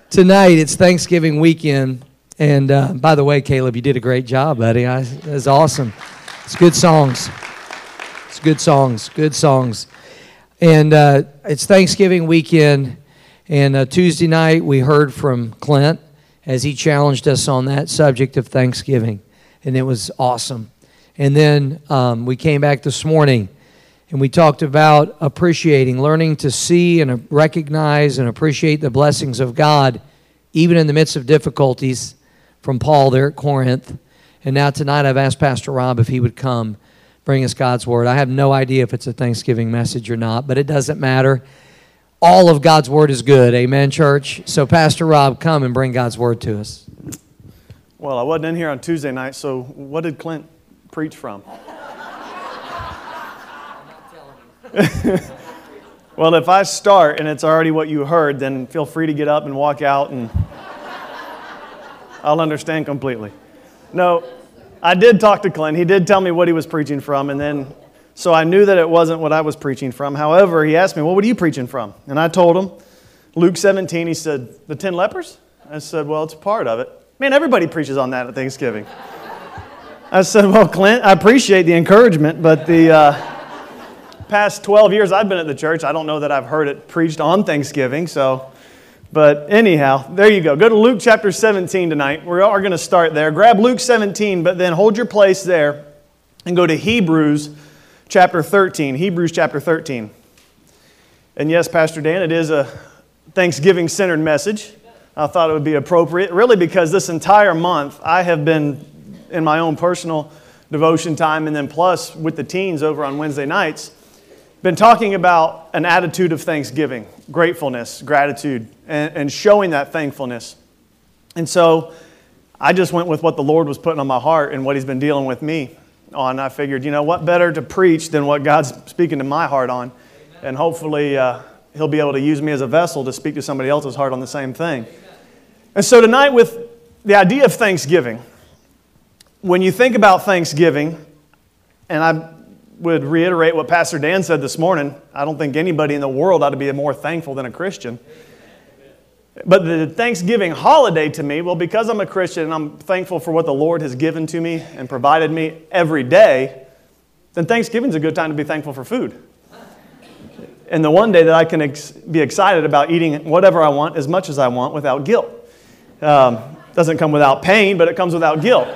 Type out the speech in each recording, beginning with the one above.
Tonight, it's Thanksgiving weekend. And by the way, Caleb, you did a great job, buddy. That's awesome. It's good songs. It's good songs. Good songs. And it's Thanksgiving weekend. And Tuesday night, we heard from Clint as he challenged us on that subject of Thanksgiving. And it was awesome. And then we came back this morning and we talked about appreciating, learning to see and recognize and appreciate the blessings of God, even in the midst of difficulties, from Paul there at Corinth. And now tonight I've asked Pastor Rob if he would come bring us God's Word. I have no idea if it's a Thanksgiving message or not, but it doesn't matter. All of God's Word is good. Amen, church? So Pastor Rob, come and bring God's Word to us. Well, I wasn't in here on Tuesday night, so what did Clint preach from? Well, if I start and it's already what you heard, then feel free to get up and walk out and I'll understand completely. No, I did talk to Clint. He did tell me what he was preaching from, and then so I knew that it wasn't what I was preaching from. However, he asked me, well, what are you preaching from? And I told him, Luke 17, he said, the 10 lepers? I said, well, it's a part of it. Man, everybody preaches on that at Thanksgiving. I said, well, Clint, I appreciate the encouragement, but the past 12 years I've been at the church, I don't know that I've heard it preached on Thanksgiving, but anyhow, there you go. Go to Luke chapter 17 tonight. We are going to start there. Grab Luke 17, but then hold your place there and go to Hebrews chapter 13. Hebrews chapter 13. And yes, Pastor Dan, it is a Thanksgiving-centered message. I thought it would be appropriate, really because this entire month I have been in my own personal devotion time and then plus with the teens over on Wednesday nights, been talking about an attitude of thanksgiving, gratefulness, gratitude, and showing that thankfulness. And so I just went with what the Lord was putting on my heart and what He's been dealing with me on. I figured, what better to preach than what God's speaking to my heart on. And hopefully He'll be able to use me as a vessel to speak to somebody else's heart on the same thing. And so tonight with the idea of Thanksgiving, when you think about Thanksgiving, and I would reiterate what Pastor Dan said this morning, I don't think anybody in the world ought to be more thankful than a Christian. But the Thanksgiving holiday to me, well, because I'm a Christian and I'm thankful for what the Lord has given to me and provided me every day, then Thanksgiving's a good time to be thankful for food. And the one day that I can be excited about eating whatever I want as much as I want without guilt. Doesn't come without pain, but it comes without guilt.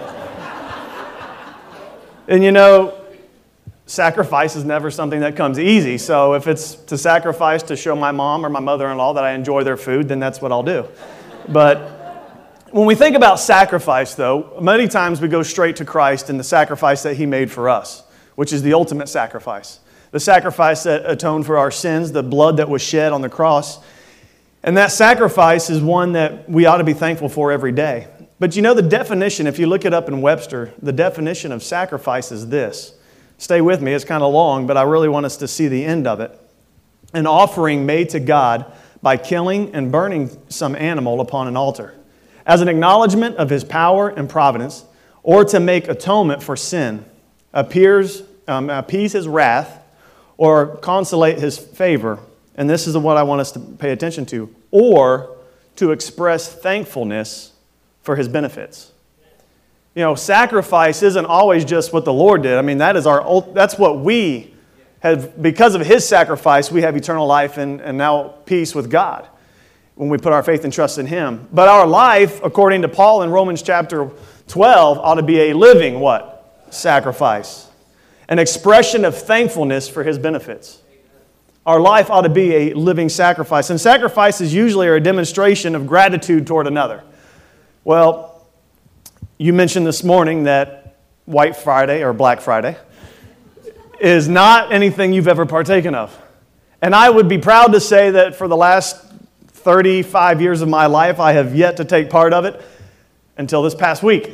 And sacrifice is never something that comes easy. So if it's to sacrifice to show my mom or my mother-in-law that I enjoy their food, then that's what I'll do. But when we think about sacrifice, though, many times we go straight to Christ and the sacrifice that He made for us, which is the ultimate sacrifice. The sacrifice that atoned for our sins, the blood that was shed on the cross. And that sacrifice is one that we ought to be thankful for every day. But the definition, if you look it up in Webster, the definition of sacrifice is this. Stay with me, it's kind of long, but I really want us to see the end of it. An offering made to God by killing and burning some animal upon an altar, as an acknowledgement of His power and providence, or to make atonement for sin, appease His wrath, or consolate His favor. And this is what I want us to pay attention to, or to express thankfulness for His benefits. Sacrifice isn't always just what the Lord did. I mean, that's what we have, because of His sacrifice, we have eternal life and now peace with God when we put our faith and trust in Him. But our life, according to Paul in Romans chapter 12, ought to be a living what? Sacrifice. An expression of thankfulness for His benefits. Our life ought to be a living sacrifice. And sacrifices usually are a demonstration of gratitude toward another. Well, you mentioned this morning that White Friday or Black Friday is not anything you've ever partaken of. And I would be proud to say that for the last 35 years of my life, I have yet to take part of it until this past week.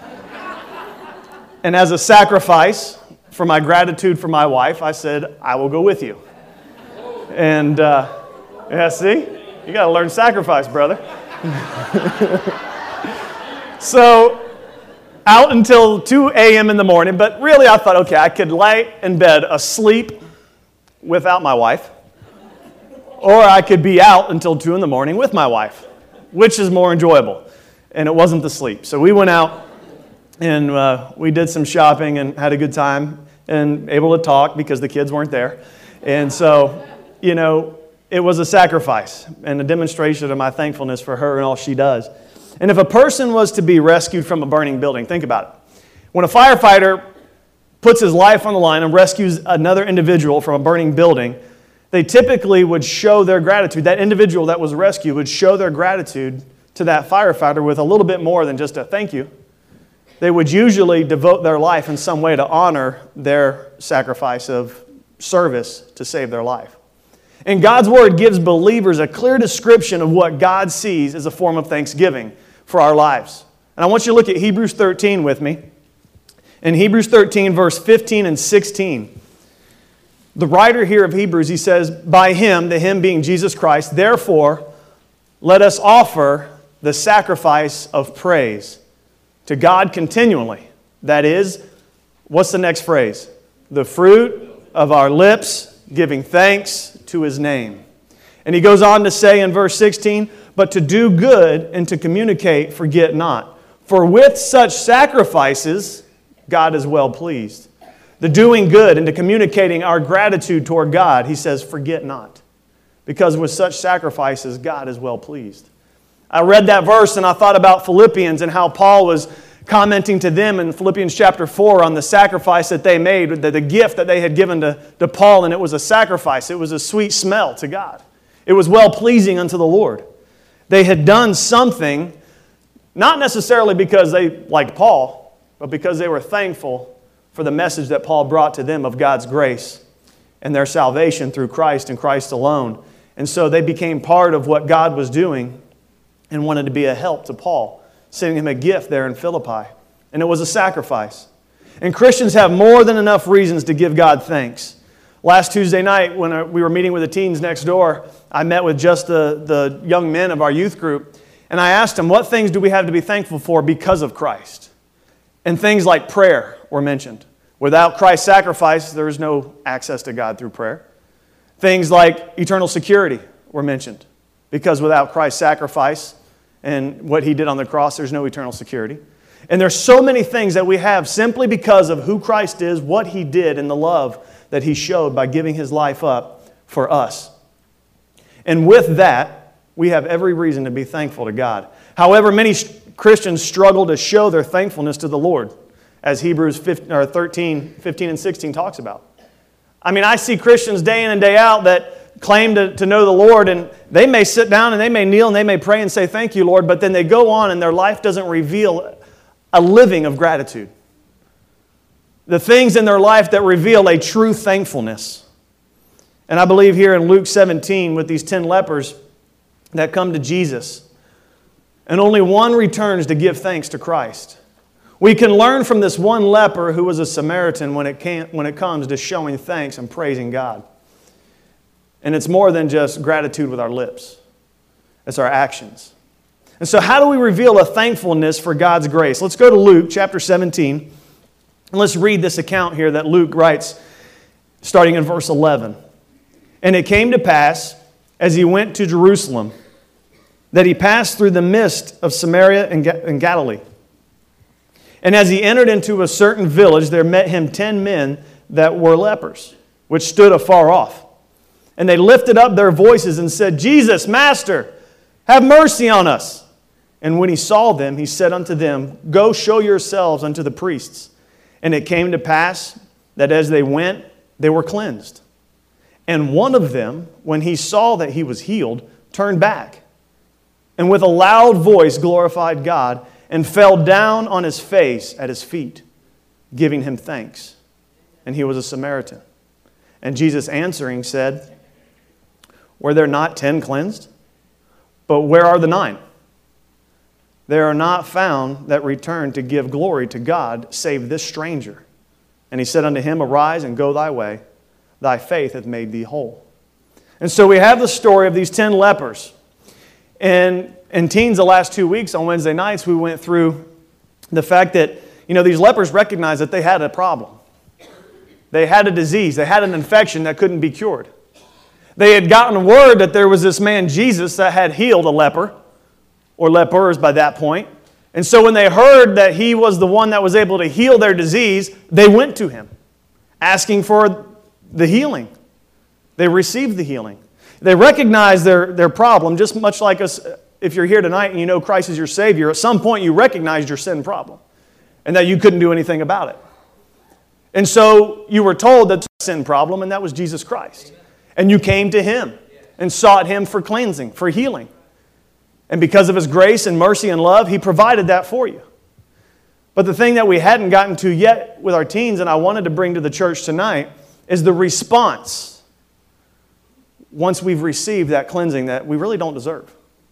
And as a sacrifice for my gratitude for my wife, I said, I will go with you. And, see? You got to learn sacrifice, brother. So, out until 2 a.m. in the morning, but really I thought, okay, I could lie in bed asleep without my wife, or I could be out until 2 in the morning with my wife. which is more enjoyable? And it wasn't the sleep. So we went out and we did some shopping and had a good time and able to talk because the kids weren't there. And so, it was a sacrifice and a demonstration of my thankfulness for her and all she does. And if a person was to be rescued from a burning building, think about it. When a firefighter puts his life on the line and rescues another individual from a burning building, they typically would show their gratitude. That individual that was rescued would show their gratitude to that firefighter with a little bit more than just a thank you. They would usually devote their life in some way to honor their sacrifice of service to save their life. And God's Word gives believers a clear description of what God sees as a form of thanksgiving for our lives. And I want you to look at Hebrews 13 with me. In Hebrews 13, verse 15 and 16, the writer here of Hebrews, he says, by Him, the Him being Jesus Christ, therefore, let us offer the sacrifice of praise to God continually. That is, what's the next phrase? The fruit of our lips, giving thanks to His name. And he goes on to say in verse 16, but to do good and to communicate, forget not. For with such sacrifices, God is well pleased. The doing good and to communicating our gratitude toward God, he says, forget not. Because with such sacrifices, God is well pleased. I read that verse and I thought about Philippians and how Paul was commenting to them in Philippians chapter 4 on the sacrifice that they made, the gift that they had given to Paul, and it was a sacrifice. It was a sweet smell to God. It was well-pleasing unto the Lord. They had done something, not necessarily because they liked Paul, but because they were thankful for the message that Paul brought to them of God's grace and their salvation through Christ and Christ alone. And so they became part of what God was doing and wanted to be a help to Paul, sending him a gift there in Philippi. And it was a sacrifice. And Christians have more than enough reasons to give God thanks. Last Tuesday night, when we were meeting with the teens next door, I met with just the young men of our youth group, and I asked them, what things do we have to be thankful for because of Christ? And things like prayer were mentioned. Without Christ's sacrifice, there is no access to God through prayer. Things like eternal security were mentioned. Because without Christ's sacrifice and what He did on the cross, there's no eternal security. And there's so many things that we have simply because of who Christ is, what He did, and the love that He showed by giving His life up for us. And with that, we have every reason to be thankful to God. However, many Christians struggle to show their thankfulness to the Lord, as Hebrews 13, 15, and 16 talks about. I mean, I see Christians day in and day out that claim to know the Lord, and they may sit down and they may kneel and they may pray and say, thank you, Lord, but then they go on and their life doesn't reveal a living of gratitude. The things in their life that reveal a true thankfulness. And I believe here in Luke 17 with these 10 lepers that come to Jesus, and only one returns to give thanks to Christ. We can learn from this one leper who was a Samaritan when it comes to showing thanks and praising God. And it's more than just gratitude with our lips. It's our actions. And so how do we reveal a thankfulness for God's grace? Let's go to Luke chapter 17. And let's read this account here that Luke writes, starting in verse 11. And it came to pass, as he went to Jerusalem, that he passed through the midst of Samaria and Galilee. And as he entered into a certain village, there met him 10 men that were lepers, which stood afar off. And they lifted up their voices and said, Jesus, Master, have mercy on us. And when he saw them, he said unto them, Go show yourselves unto the priests. And it came to pass that as they went, they were cleansed. And one of them, when he saw that he was healed, turned back, and with a loud voice glorified God, and fell down on his face at his feet, giving him thanks. And he was a Samaritan. And Jesus answering said, Were there not 10 cleansed? But where are the 9? There are not found that return to give glory to God, save this stranger. And he said unto him, Arise and go thy way. Thy faith hath made thee whole. And so we have the story of these 10 lepers. And teens, the last 2 weeks on Wednesday nights, we went through the fact that, these lepers recognized that they had a problem. They had a disease. They had an infection that couldn't be cured. They had gotten word that there was this man, Jesus, that had healed a leper or lepers by that point. And so when they heard that he was the one that was able to heal their disease, they went to him, asking for the healing. They received the healing. They recognized their problem, just much like us. If you're here tonight and you know Christ is your Savior, at some point you recognized your sin problem and that you couldn't do anything about it. And so you were told that sin problem, and that was Jesus Christ. And you came to Him and sought Him for cleansing, for healing. And because of His grace and mercy and love, He provided that for you. But the thing that we hadn't gotten to yet with our teens, and I wanted to bring to the church tonight, is the response once we've received that cleansing that we really don't deserve.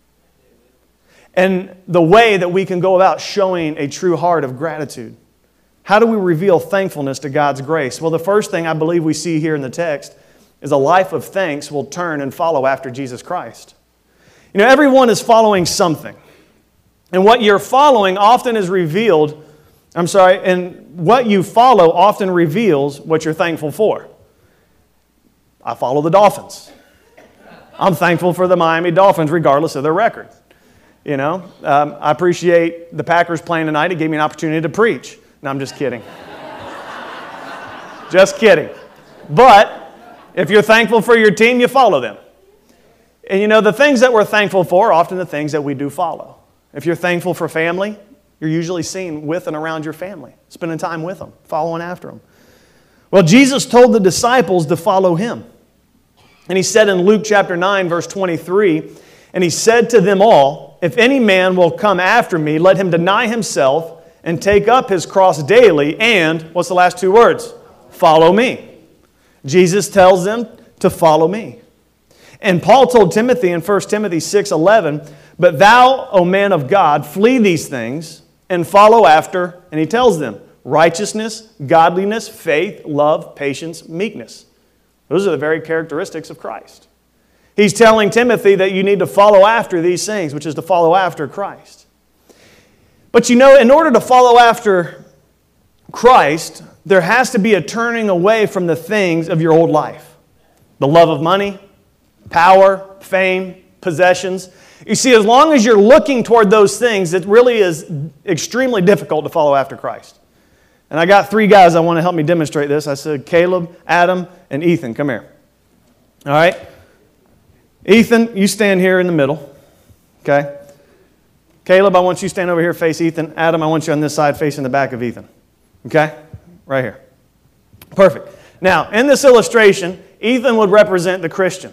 And the way that we can go about showing a true heart of gratitude. How do we reveal thankfulness to God's grace? Well, the first thing I believe we see here in the text is a life of thanks will turn and follow after Jesus Christ. You know, everyone is following something. And what you're following often is revealed, and what you follow often reveals what you're thankful for. I follow the Dolphins. I'm thankful for the Miami Dolphins regardless of their record. You know, I appreciate the Packers playing tonight. It gave me an opportunity to preach. No, I'm just kidding. Just kidding. But if you're thankful for your team, you follow them. And you know, the things that we're thankful for are often the things that we do follow. If you're thankful for family, you're usually seen with and around your family, spending time with them, following after them. Well, Jesus told the disciples to follow Him. And He said in Luke chapter 9, verse 23, and He said to them all, if any man will come after me, let him deny himself and take up his cross daily, and, what's the last two words? Follow me. Jesus tells them to follow me. And Paul told Timothy in 1 Timothy 6:11, but thou, O man of God, flee these things and follow after, and he tells them, righteousness, godliness, faith, love, patience, meekness. Those are the very characteristics of Christ. He's telling Timothy that you need to follow after these things, which is to follow after Christ. But you know, in order to follow after Christ, there has to be a turning away from the things of your old life. The love of money, power, fame, possessions. You see, as long as you're looking toward those things, it really is extremely difficult to follow after Christ. And I got three guys that want to help me demonstrate this. I said, Caleb, Adam, and Ethan, come here. All right? Ethan, you stand here in the middle. Okay? Caleb, I want you to stand over here, face Ethan. Adam, I want you on this side, facing the back of Ethan. Okay? Right here. Perfect. Now, in this illustration, Ethan would represent the Christian.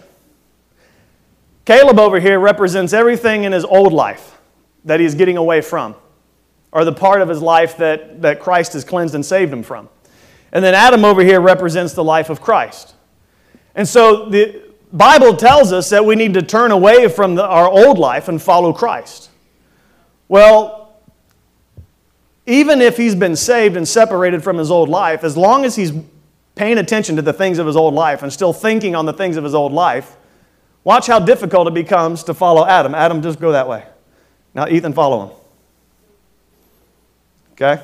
Caleb over here represents everything in his old life that he's getting away from, or the part of his life that Christ has cleansed and saved him from. And then Adam over here represents the life of Christ. And so the Bible tells us that we need to turn away from our old life and follow Christ. Well, even if he's been saved and separated from his old life, as long as he's paying attention to the things of his old life and still thinking on the things of his old life, watch how difficult it becomes to follow Adam. Adam, just go that way. Now, Ethan, follow him. Okay?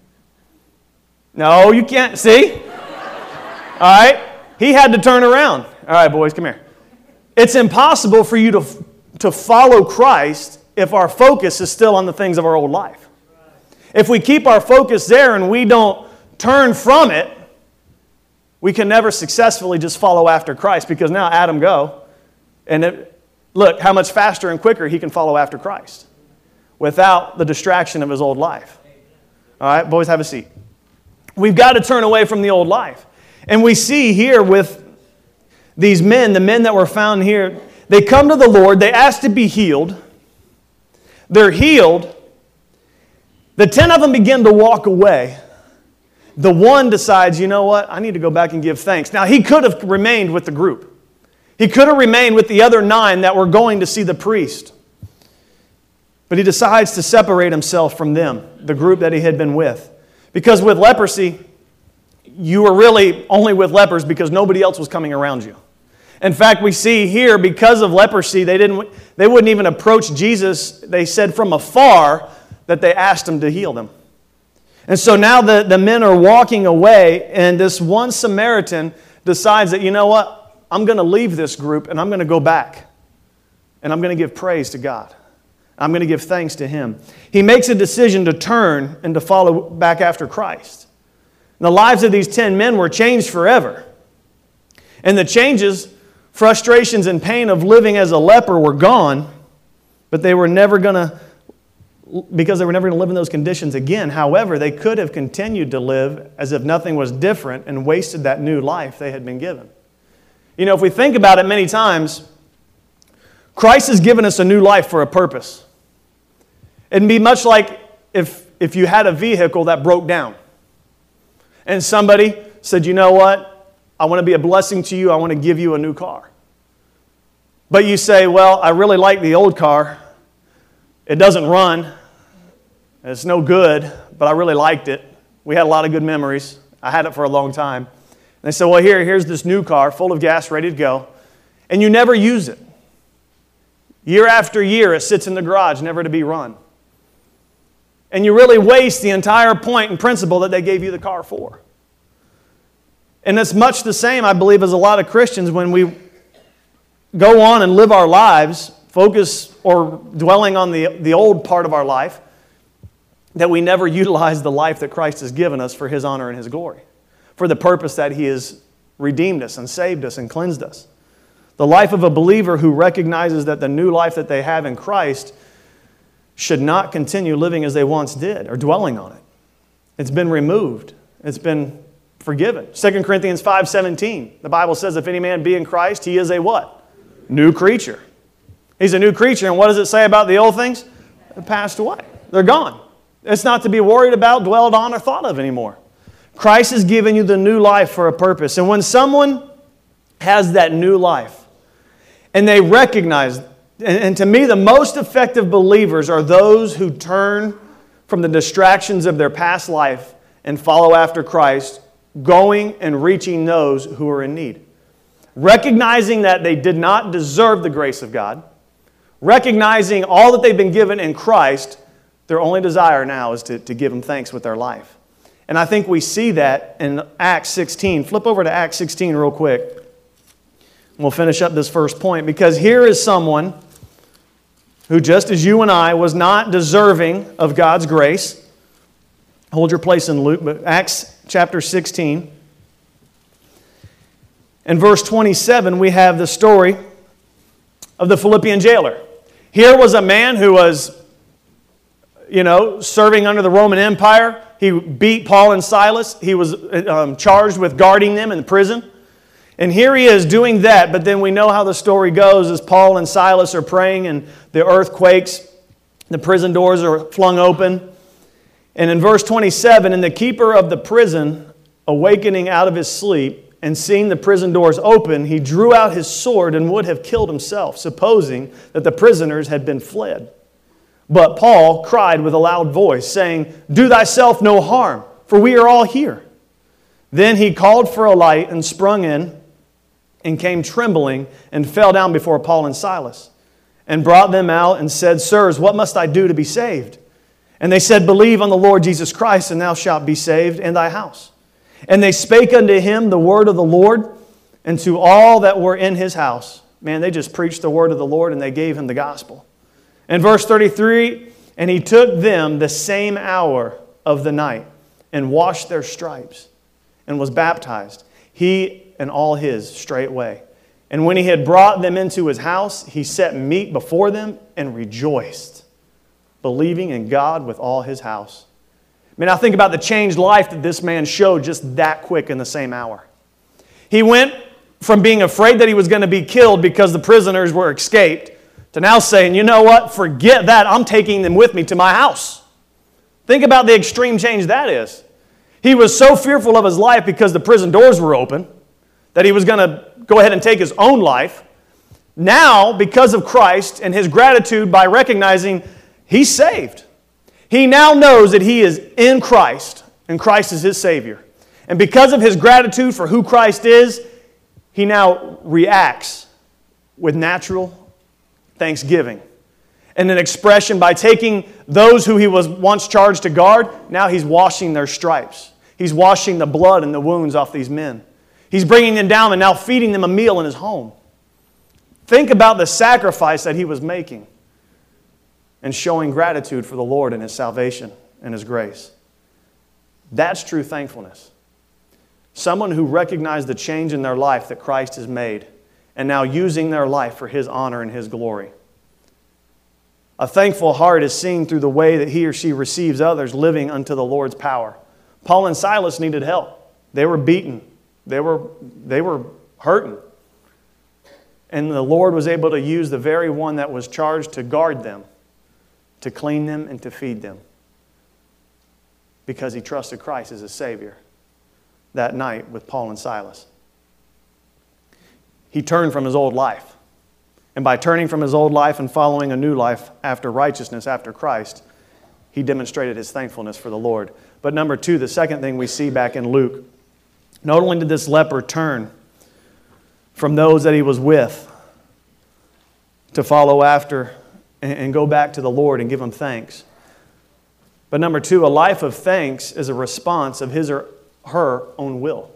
No, you can't. See? All right? He had to turn around. All right, boys, come here. It's impossible for you to follow Christ if our focus is still on the things of our old life. If we keep our focus there and we don't turn from it, we can never successfully just follow after Christ, because now Adam go, and look how much faster and quicker he can follow after Christ without the distraction of his old life. All right, boys, have a seat. We've got to turn away from the old life. And we see here with these men, the men that were found here, they come to the Lord, they ask to be healed. They're healed. The 10 of them begin to walk away. The one decides, you know what, I need to go back and give thanks. Now, he could have remained with the group. He could have remained with the other 9 that were going to see the priest. But he decides to separate himself from them, the group that he had been with. Because with leprosy, you were really only with lepers because nobody else was coming around you. In fact, we see here, because of leprosy, they wouldn't even approach Jesus. They said from afar that they asked him to heal them. And so now the men are walking away, and this one Samaritan decides that, you know what, I'm going to leave this group and I'm going to go back. And I'm going to give praise to God. I'm going to give thanks to Him. He makes a decision to turn and to follow back after Christ. And the lives of these 10 men were changed forever. And the changes, frustrations, and pain of living as a leper were gone, but they were never going to, because they were never going to live in those conditions again. However, they could have continued to live as if nothing was different and wasted that new life they had been given. You know, if we think about it many times, Christ has given us a new life for a purpose. It'd be much like if you had a vehicle that broke down and somebody said, you know what, I want to be a blessing to you, I want to give you a new car. But you say, well, I really like the old car. It doesn't run. It's no good, but I really liked it. We had a lot of good memories. I had it for a long time. And they said, well, here's this new car full of gas ready to go. And you never use it. Year after year, it sits in the garage, never to be run. And you really waste the entire point and principle that they gave you the car for. And it's much the same, I believe, as a lot of Christians when we go on and live our lives, focus or dwelling on the old part of our life, that we never utilize the life that Christ has given us for His honor and His glory, for the purpose that He has redeemed us and saved us and cleansed us. The life of a believer who recognizes that the new life that they have in Christ should not continue living as they once did or dwelling on it. It's been removed. It's been forgiven. 2 Corinthians 5:17, the Bible says, if any man be in Christ, he is a what? New creature. He's a new creature. And what does it say about the old things? They're passed away. They're gone. It's not to be worried about, dwelled on, or thought of anymore. Christ has given you the new life for a purpose. And when someone has that new life, and they recognize, and to me the most effective believers are those who turn from the distractions of their past life and follow after Christ, going and reaching those who are in need. Recognizing that they did not deserve the grace of God, recognizing all that they've been given in Christ, their only desire now is to give Him thanks with their life. And I think we see that in Acts 16. Flip over to Acts 16 real quick. We'll finish up this first point, because here is someone who, just as you and I, was not deserving of God's grace. Hold your place in Luke, but Acts chapter 16. In verse 27, we have the story of the Philippian jailer. Here was a man who was, serving under the Roman Empire. He beat Paul and Silas. He was charged with guarding them in the prison. And here he is doing that, but then we know how the story goes as Paul and Silas are praying and the earth quakes, the prison doors are flung open. And in verse 27, and the keeper of the prison, awakening out of his sleep and seeing the prison doors open, he drew out his sword and would have killed himself, supposing that the prisoners had been fled. But Paul cried with a loud voice, saying, "Do thyself no harm, for we are all here." Then he called for a light and sprung in, and came trembling and fell down before Paul and Silas, and brought them out and said, "Sirs, what must I do to be saved?" And they said, "Believe on the Lord Jesus Christ, and thou shalt be saved, and thy house." And they spake unto him the word of the Lord, and to all that were in his house. Man, they just preached the word of the Lord, and they gave him the gospel. In verse 33, and he took them the same hour of the night, and washed their stripes, and was baptized, he and all his straightway. And when he had brought them into his house, he set meat before them and rejoiced, believing in God with all his house. I mean, I think about the changed life that this man showed just that quick in the same hour. He went from being afraid that he was going to be killed because the prisoners were escaped to now saying, you know what, forget that, I'm taking them with me to my house. Think about the extreme change that is. He was so fearful of his life because the prison doors were open that he was going to go ahead and take his own life. Now, because of Christ and his gratitude by recognizing he's saved, he now knows that he is in Christ and Christ is his Savior. And because of his gratitude for who Christ is, he now reacts with natural thanksgiving and an expression by taking those who he was once charged to guard. Now he's washing their stripes. He's washing the blood and the wounds off these men. He's bringing them down and now feeding them a meal in his home. Think about the sacrifice that he was making. and showing gratitude for the Lord and His salvation and His grace. That's true thankfulness. Someone who recognized the change in their life that Christ has made and now using their life for His honor and His glory. A thankful heart is seen through the way that he or she receives others living unto the Lord's power. Paul and Silas needed help. They were beaten. They were hurting. And the Lord was able to use the very one that was charged to guard them, to clean them and to feed them, because he trusted Christ as a Savior that night with Paul and Silas. He turned from his old life. And by turning from his old life and following a new life after righteousness, after Christ, he demonstrated his thankfulness for the Lord. But number two, the second thing we see back in Luke, not only did this leper turn from those that he was with to follow after and go back to the Lord and give him thanks, but number two, a life of thanks is a response of his or her own will.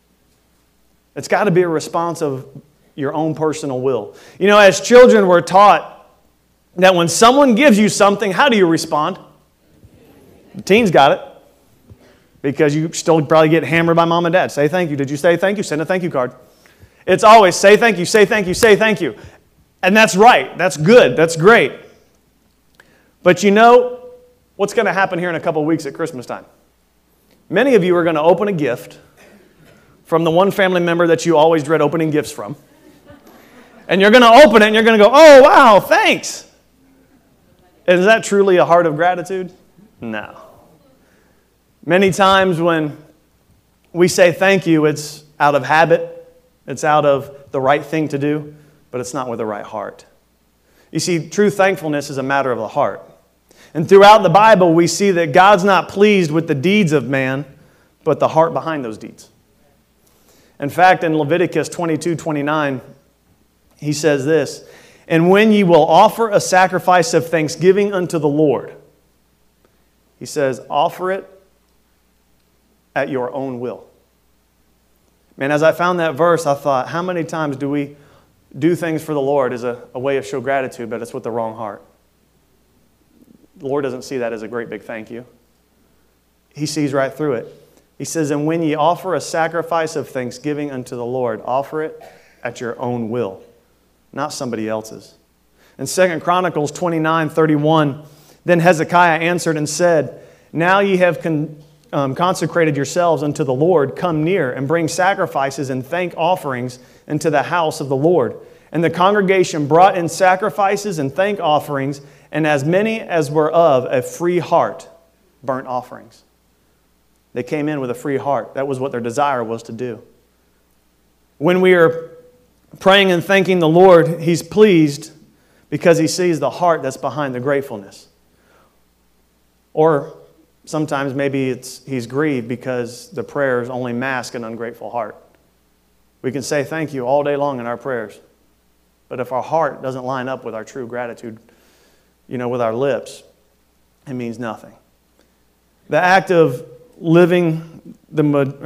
It's got to be a response of your own personal will. You know, as children, we're taught that when someone gives you something, how do you respond? The teens got it. Because you still probably get hammered by mom and dad. Say thank you. Did you say thank you? Send a thank you card. It's always say thank you, say thank you, say thank you. And that's right. That's good. That's great. But you know what's going to happen here in a couple of weeks at Christmas time? Many of you are going to open a gift from the one family member that you always dread opening gifts from. And you're going to open it and you're going to go, oh, wow, thanks. Is that truly a heart of gratitude? No. Many times when we say thank you, it's out of habit, it's out of the right thing to do, but it's not with the right heart. You see, true thankfulness is a matter of the heart. And throughout the Bible, we see that God's not pleased with the deeds of man, but the heart behind those deeds. In fact, in Leviticus 22:29, he says this, "And when ye will offer a sacrifice of thanksgiving unto the Lord," he says, offer it at your own will. Man, as I found that verse, I thought, how many times do we do things for the Lord as a way of show gratitude, but it's with the wrong heart? The Lord doesn't see that as a great big thank you. He sees right through it. He says, and when ye offer a sacrifice of thanksgiving unto the Lord, offer it at your own will, not somebody else's. In 2 Chronicles 29:31, then Hezekiah answered and said, now ye have consecrated yourselves unto the Lord, come near and bring sacrifices and thank offerings into the house of the Lord. And the congregation brought in sacrifices and thank offerings, and as many as were of a free heart, burnt offerings. They came in with a free heart. That was what their desire was to do. When we are praying and thanking the Lord, He's pleased because He sees the heart that's behind the gratefulness. Or sometimes maybe He's grieved because the prayers only mask an ungrateful heart. We can say thank you all day long in our prayers. But if our heart doesn't line up with our true gratitude, with our lips, it means nothing. The act of leaving the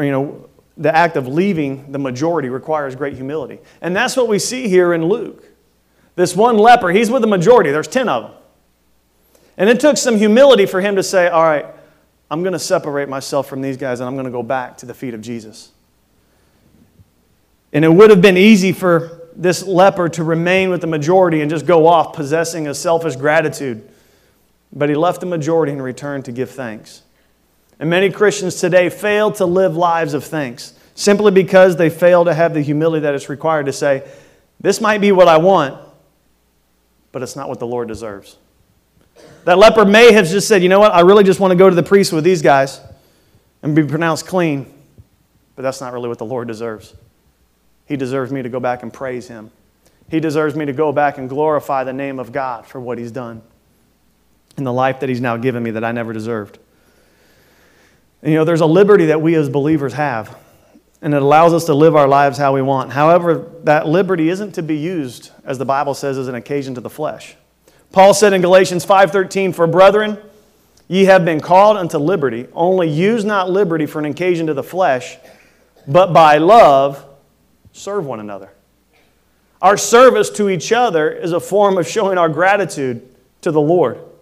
majority requires great humility. And that's what we see here in Luke. This one leper, he's with the majority. There's 10 of them. And it took some humility for him to say, all right, I'm going to separate myself from these guys and I'm going to go back to the feet of Jesus. And it would have been easy for this leper to remain with the majority and just go off possessing a selfish gratitude. But he left the majority and returned to give thanks. And many Christians today fail to live lives of thanks simply because they fail to have the humility that is required to say, this might be what I want, but it's not what the Lord deserves. That leper may have just said, you know what, I really just want to go to the priest with these guys and be pronounced clean, but that's not really what the Lord deserves. He deserves me to go back and praise Him. He deserves me to go back and glorify the name of God for what He's done in the life that He's now given me that I never deserved. And, there's a liberty that we as believers have, and it allows us to live our lives how we want. However, that liberty isn't to be used, as the Bible says, as an occasion to the flesh. Paul said in Galatians 5:13, for brethren, ye have been called unto liberty, only use not liberty for an occasion to the flesh, but by love serve one another. Our service to each other is a form of showing our gratitude to the Lord.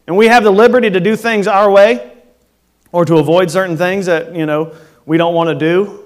And we have the liberty to do things our way or to avoid certain things that, we don't want to do.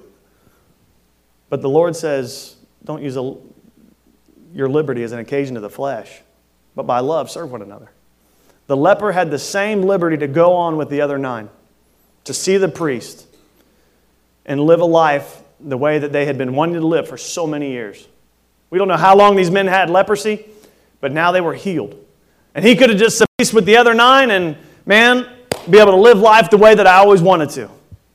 But the Lord says, don't use your liberty as an occasion to the flesh, but by love serve one another. The leper had the same liberty to go on with the other 9, to see the priest and live a life the way that they had been wanting to live for so many years. We don't know how long these men had leprosy, but now they were healed. And he could have just submitted with the other 9 and, be able to live life the way that I always wanted to.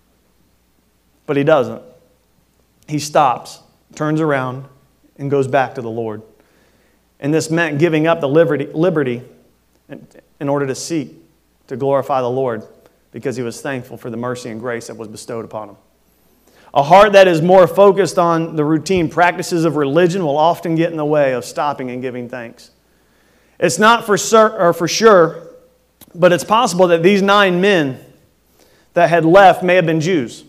But he doesn't. He stops, turns around, and goes back to the Lord. And this meant giving up the liberty in order to seek to glorify the Lord, because he was thankful for the mercy and grace that was bestowed upon him. A heart that is more focused on the routine practices of religion will often get in the way of stopping and giving thanks. It's not for sure, but it's possible that these 9 men that had left may have been Jews.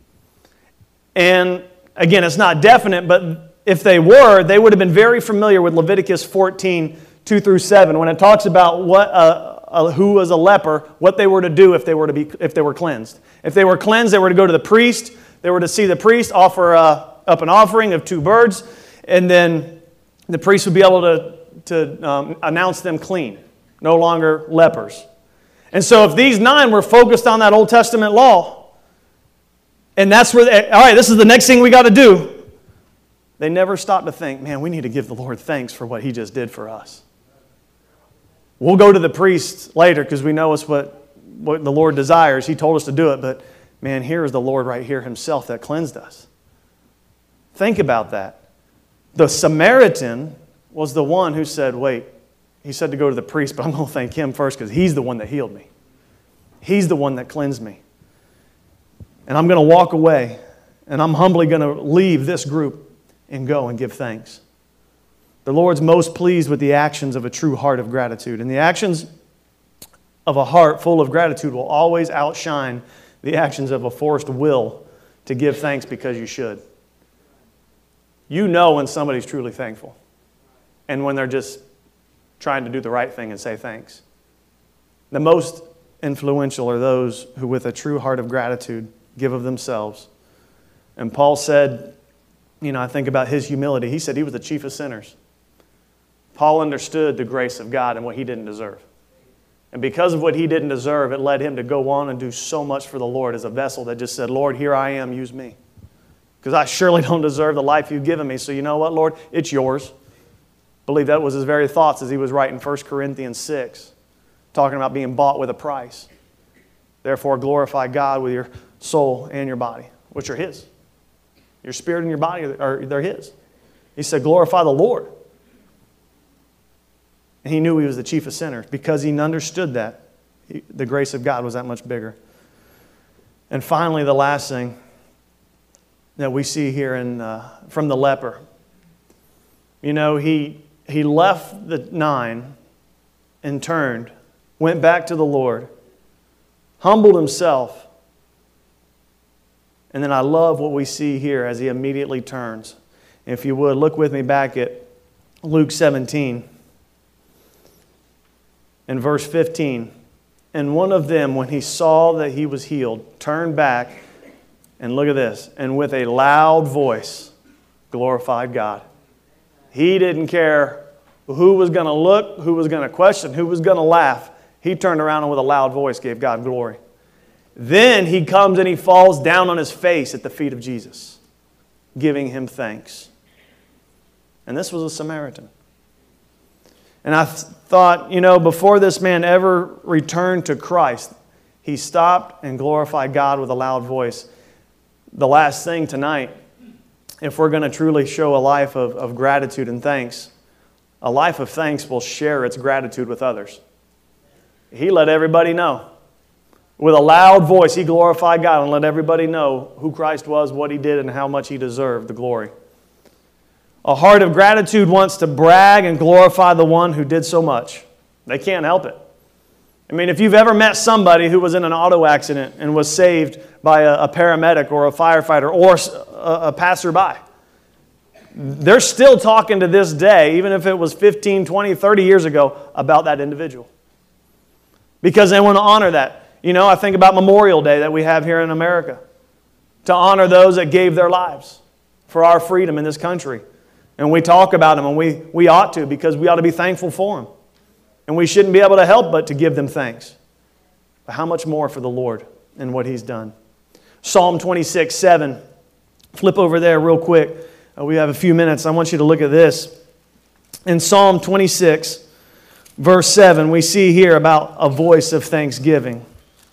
And again, it's not definite, but if they were, they would have been very familiar with Leviticus 14, 2 through 7, when it talks about who was a leper, what they were to do if they were cleansed. If they were cleansed, they were to go to the priest. They were to see the priest offer up an offering of 2 birds, and then the priest would be able to announce them clean, no longer lepers. And so if these 9 were focused on that Old Testament law, and that's where, all right, this is the next thing we got to do, they never stopped to think, man, we need to give the Lord thanks for what he just did for us. We'll go to the priest later because we know it's what the Lord desires. He told us to do it, but man, here is the Lord right here himself that cleansed us. Think about that. The Samaritan was the one who said, wait, he said to go to the priest, but I'm going to thank him first because he's the one that healed me. He's the one that cleansed me. And I'm going to walk away, and I'm humbly going to leave this group and go and give thanks. The Lord's most pleased with the actions of a true heart of gratitude. And the actions of a heart full of gratitude will always outshine the actions of a forced will to give thanks because you should. You know when somebody's truly thankful and when they're just trying to do the right thing and say thanks. The most influential are those who with a true heart of gratitude give of themselves. And Paul said, I think about his humility. He said he was the chief of sinners. Paul understood the grace of God and what he didn't deserve. And because of what he didn't deserve, it led him to go on and do so much for the Lord as a vessel that just said, Lord, here I am, use me. Because I surely don't deserve the life you've given me. So you know what, Lord? It's yours. I believe that was his very thoughts as he was writing 1 Corinthians 6, talking about being bought with a price. Therefore, glorify God with your soul and your body, which are his. Your spirit and your body, they're his. He said, glorify the Lord. And he knew he was the chief of sinners. Because he understood that, the grace of God was that much bigger. And finally, the last thing that we see here from the leper. He left the 9 and turned, went back to the Lord, humbled himself. And then I love what we see here as he immediately turns. If you would, look with me back at Luke 17. In verse 15, and one of them, when he saw that he was healed, turned back, and look at this, and with a loud voice glorified God. He didn't care who was going to look, who was going to question, who was going to laugh. He turned around and with a loud voice gave God glory. Then he comes and he falls down on his face at the feet of Jesus, giving him thanks. And this was a Samaritan. And I thought, before this man ever returned to Christ, he stopped and glorified God with a loud voice. The last thing tonight, if we're going to truly show a life of gratitude and thanks, a life of thanks will share its gratitude with others. He let everybody know. With a loud voice, he glorified God and let everybody know who Christ was, what he did, and how much he deserved the glory. A heart of gratitude wants to brag and glorify the one who did so much. They can't help it. If you've ever met somebody who was in an auto accident and was saved by a paramedic or a firefighter or a passerby, they're still talking to this day, even if it was 15, 20, 30 years ago, about that individual. because they want to honor that. You know, I think about Memorial Day that we have here in America, to honor those that gave their lives for our freedom in this country. And we talk about them, and we ought to, because we ought to be thankful for them. And we shouldn't be able to help but to give them thanks. But how much more for the Lord and what He's done? Psalm 26:7. Flip over there real quick. We have a few minutes. I want you to look at this. In Psalm 26, verse 7, we see here about a voice of thanksgiving.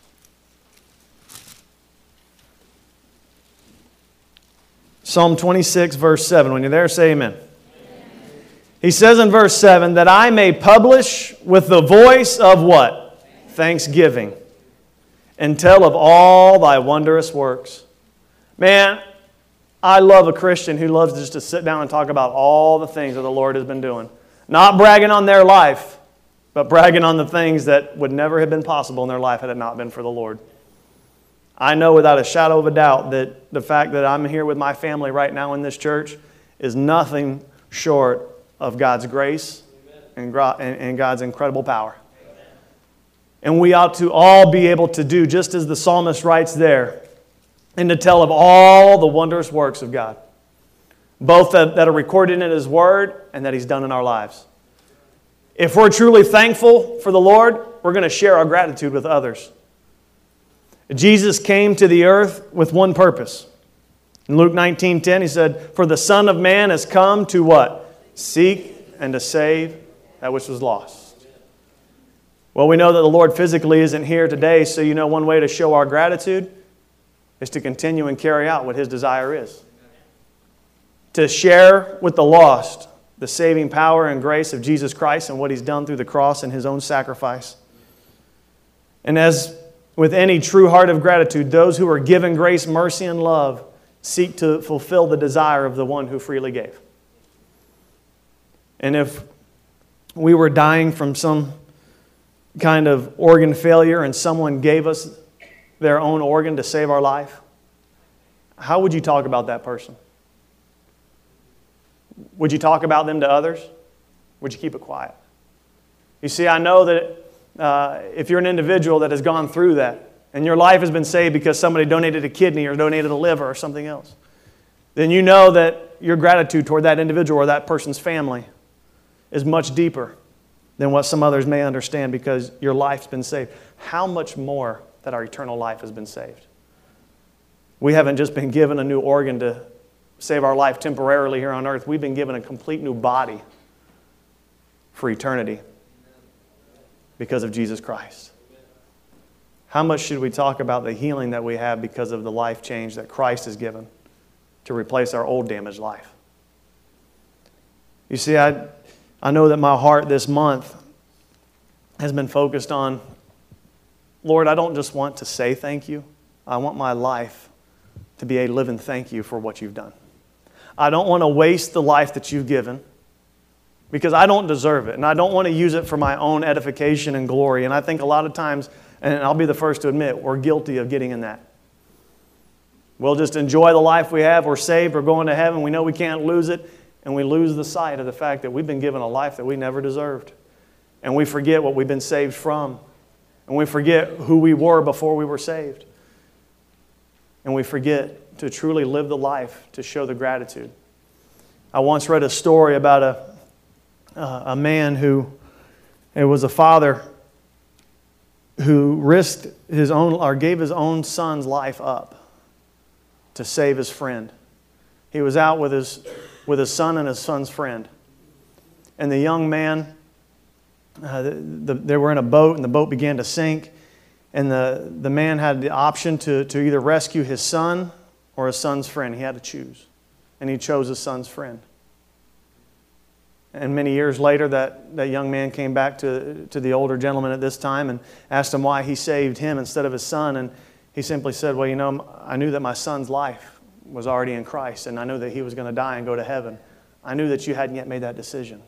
Psalm 26, verse 7. When you're there, say amen. He says in verse 7, that I may publish with the voice of what? Thanksgiving. And tell of all thy wondrous works. Man, I love a Christian who loves just to sit down and talk about all the things that the Lord has been doing. Not bragging on their life, but bragging on the things that would never have been possible in their life had it not been for the Lord. I know without a shadow of a doubt that the fact that I'm here with my family right now in this church is nothing short of God's grace and God's incredible power. And we ought to all be able to do just as the psalmist writes there, and to tell of all the wondrous works of God, both that are recorded in His Word and that He's done in our lives. If we're truly thankful for the Lord, we're going to share our gratitude with others. Jesus came to the earth with one purpose. In Luke 19:10, He said, for the Son of Man has come to what? Seek and to save that which was lost. Well, we know that the Lord physically isn't here today, so you know one way to show our gratitude is to continue and carry out what His desire is. To share with the lost the saving power and grace of Jesus Christ and what He's done through the cross and His own sacrifice. And as with any true heart of gratitude, those who are given grace, mercy, and love seek to fulfill the desire of the one who freely gave. And if we were dying from some kind of organ failure and someone gave us their own organ to save our life, how would you talk about that person? Would you talk about them to others? Would you keep it quiet? You see, I know that if you're an individual that has gone through that and your life has been saved because somebody donated a kidney or donated a liver or something else, then you know that your gratitude toward that individual or that person's family is much deeper than what some others may understand because your life's been saved. How much more that our eternal life has been saved? We haven't just been given a new organ to save our life temporarily here on earth. We've been given a complete new body for eternity because of Jesus Christ. How much should we talk about the healing that we have because of the life change that Christ has given to replace our old damaged life? You see, I know that my heart this month has been focused on, Lord, I don't just want to say thank you. I want my life to be a living thank you for what you've done. I don't want to waste the life that you've given because I don't deserve it. And I don't want to use it for my own edification and glory. And I think a lot of times, and I'll be the first to admit, we're guilty of getting in that. We'll just enjoy the life we have. We're saved. We're going to heaven. We know we can't lose it. And we lose the sight of the fact that we've been given a life that we never deserved. And we forget what we've been saved from. And we forget who we were before we were saved. And we forget to truly live the life to show the gratitude. I once read a story about a man who, it was a father who risked his own, or gave his own son's life up to save his friend. He was out with his son and his son's friend. And the young man, they were in a boat and the boat began to sink. And the man had the option to either rescue his son or his son's friend. He had to choose. And he chose his son's friend. And many years later, that young man came back to the older gentleman at this time and asked him why he saved him instead of his son. And he simply said, well, you know, I knew that my son's life was already in Christ, and I knew that he was going to die and go to heaven. I knew that you hadn't yet made that decision.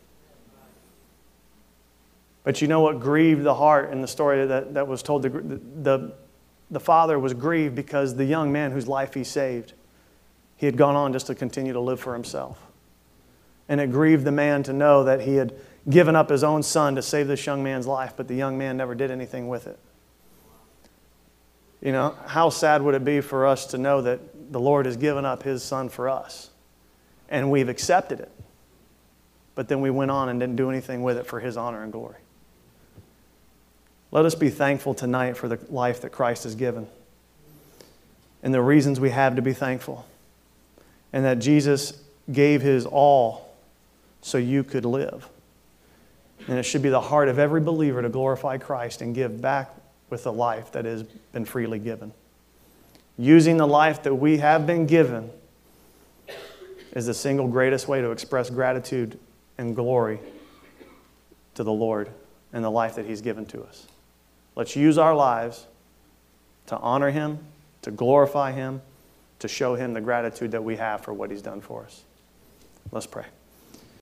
But you know what grieved the heart in the story that was told? The father was grieved because the young man whose life he saved, he had gone on just to continue to live for himself. And it grieved the man to know that he had given up his own son to save this young man's life, but the young man never did anything with it. You know, how sad would it be for us to know that the Lord has given up his son for us, and we've accepted it, but then we went on and didn't do anything with it for his honor and glory. Let us be thankful tonight for the life that Christ has given and the reasons we have to be thankful, and that Jesus gave his all so you could live. And it should be the heart of every believer to glorify Christ and give back with the life that has been freely given. Using the life that we have been given is the single greatest way to express gratitude and glory to the Lord and the life that he's given to us. Let's use our lives to honor him, to glorify him, to show him the gratitude that we have for what he's done for us. Let's pray.